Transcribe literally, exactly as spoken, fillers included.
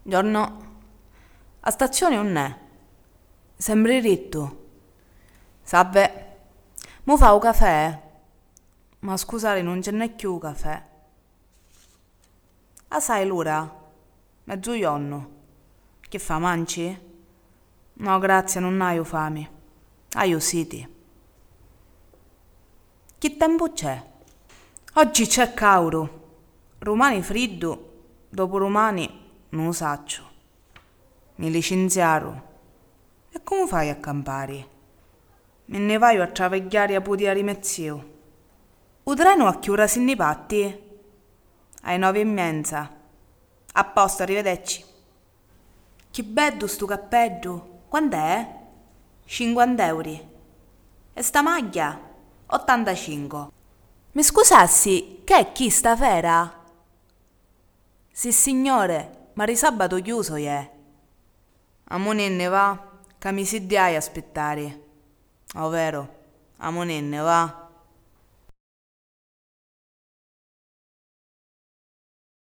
Giorno. A stazione non è. Sembri ritto. Salve. Mo fa un caffè? Ma scusate, non ce n'è più caffè. Ah, sai l'ora? Mezzogiorno. Che fa, manci? No, grazie, non ho fame. Hai siti. Che tempo c'è? Oggi c'è caldo. Romani freddo, dopo romani non lo saccio. Mi licenziarono. E come fai a campare? Me ne vai a travagliare a puti a rimezio. Il treno a che ora si ne patti? Alle nove e mezza. A posto, arrivederci. Che bello sto cappello. Quant'è? cinquanta euro. E sta maglia? ottantacinque. Mi scusassi, che è chi sta fera? Sì signore, ma di sabato chiuso è. A monenne va, che mi si diai aspettare. Ovvero, a monenne va.